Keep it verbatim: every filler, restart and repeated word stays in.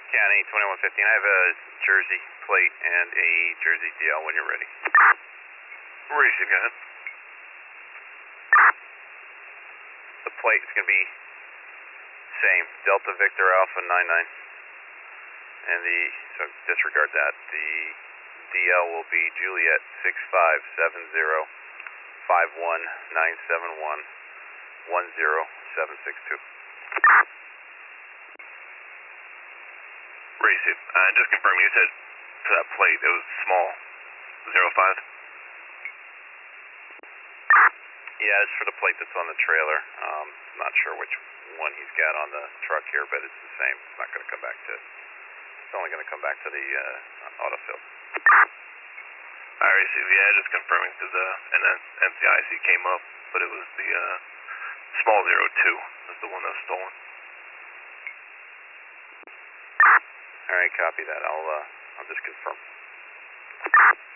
County twenty-one fifteen, I have a Jersey plate and a Jersey D L when you're ready. Receive, go ahead. The plate is going to be same, Delta Victor Alpha nine nine. And the, so disregard that, the D L will be Juliet six five seven zero five one nine seven one one zero seven six two. Receive. Uh, just confirm, you said for that plate it was small, zero five? Yeah, it's for the plate that's on the trailer. Um, not sure which one he's got on the truck here, but it's the same. It's not going to come back to, it's only going to come back to the uh, autofill. I receive, yeah, just confirming because uh, an N C I C came up, but it was the uh, small zero two was the one that was stolen. All right, copy that. I'll uh, I'll just confirm.